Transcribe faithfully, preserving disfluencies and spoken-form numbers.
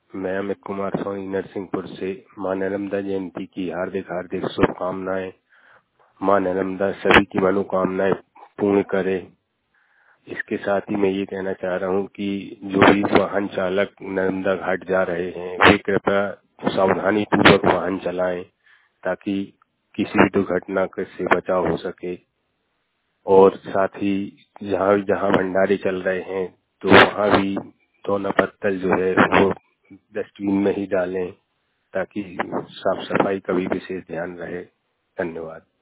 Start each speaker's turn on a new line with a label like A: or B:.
A: मैं अमित कुमार सोनी नरसिंहपुर से। मां नर्मदा जयंती की हार्दिक हार्दिक शुभकामनाएं। मां नर्मदा सभी की मनोकामनाएं पूर्ण करे। इसके साथ ही मैं ये कहना चाह रहा हूँ कि जो भी वाहन चालक नर्मदा घाट जा रहे हैं वे कृपया सावधानी पूर्वक वाहन चलाएं ताकि किसी भी दुर्घटना से बचाव हो सके। और साथ ही जहाँ जहाँ भंडारे चल रहे हैं तो वहाँ भी दोना पत्तल जो है वो डस्टबिन में ही डालें ताकि साफ सफाई का भी विशेष ध्यान रहे। धन्यवाद।